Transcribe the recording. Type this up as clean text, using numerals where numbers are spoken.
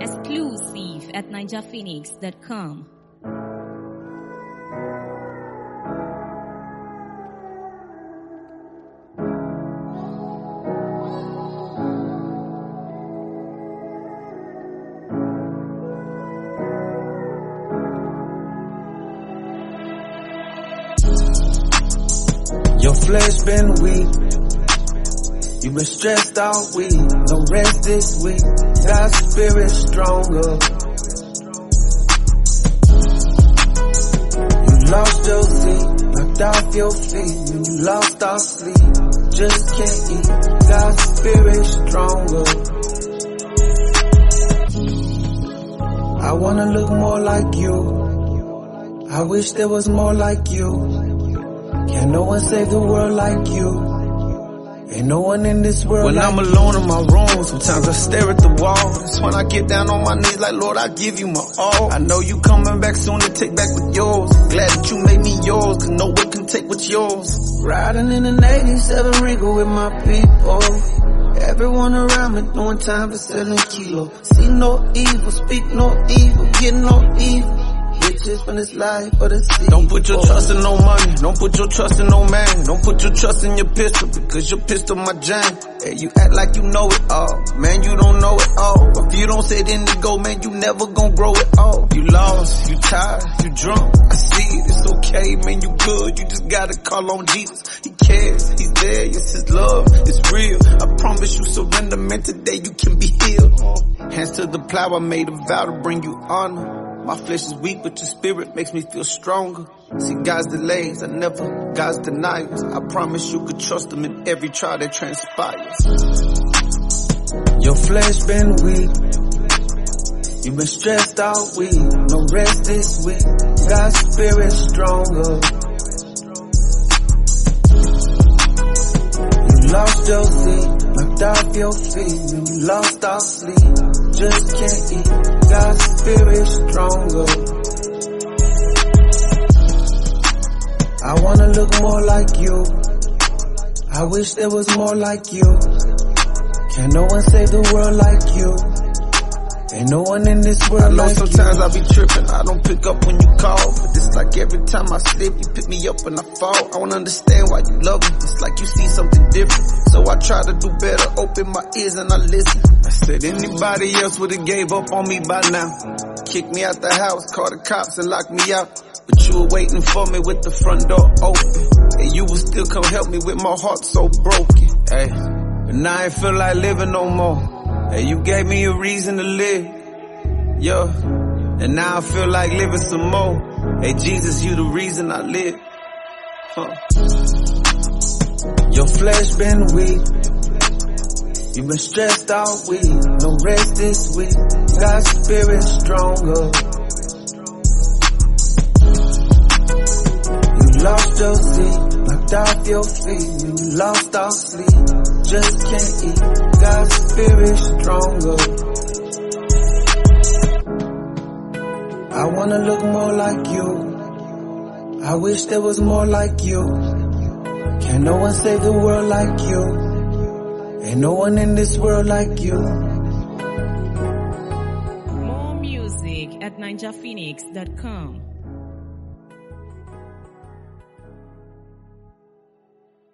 Exclusive at ninjaphoenix.com. Your flesh been weak. You been stressed all week. No rest this week. God's spirit stronger. You lost your seat, knocked off your feet. When you lost all sleep, just can't eat. God's spirit stronger. I wanna look more like you. I wish there was more like you. Can no one save the world like you? Ain't no one in this world when like I'm alone in my room, sometimes I stare at the wall. That's when I get down on my knees like, Lord, I give you my all. I know you coming back soon to take back what's yours. Glad that you made me yours, cause no one can take what's yours. Riding in an 87 Regal with my people. Everyone around me doing time for selling kilos. See no evil, speak no evil, get no evil. Riches from this life for the sea. Don't put your trust in no money, don't put your trust in no man. Don't put your trust in your pistol, because your pistol my jam. Hey, you act like you know it all, man, you don't know it all. If you don't say then you go, man, you never gon' grow it all. You lost, you tired, you drunk, I see it, it's okay, man, you good. You just gotta call on Jesus, he cares, he's there, it's his love, it's real. I promise you surrender, man, today you can be healed. Hands to the plow, I made a vow to bring you honor. My flesh is weak, but your spirit makes me feel stronger. See, God's delays are never God's denials. I promise you could trust him in every trial that transpires. Your flesh been weak. You been stressed all week. No rest this week. God's spirit stronger. You lost your seat, knocked off your feet. When you lost all sleep, just can't eat. God's spirit stronger. I wanna look more like you. I wish there was more like you. Can no one save the world like you? Ain't no one in this world I know like sometimes you. I be tripping, I don't pick up when you call. But it's like every time I slip, you pick me up when I fall. I wanna understand why you love me, it's like you see something different. So I try to do better, open my ears and I listen. I said anybody else would've gave up on me by now. Kicked me out the house, called the cops and locked me out. But you were waiting for me with the front door open. And you would still come help me with my heart so broken. Hey, but now I ain't feel like living no more. Hey, you gave me a reason to live. Yeah, and now I feel like living some more. Hey, Jesus, you the reason I live. Your flesh been weak. You been stressed all week. No rest this week. God's spirit stronger. You lost your seat, knocked off your feet. When you lost all sleep, just can't eat. God's spirit stronger. I wanna look more like you. I wish there was more like you. Can no one save the world like you? Ain't no one in this world like you. More music at ninjaphoenix.com.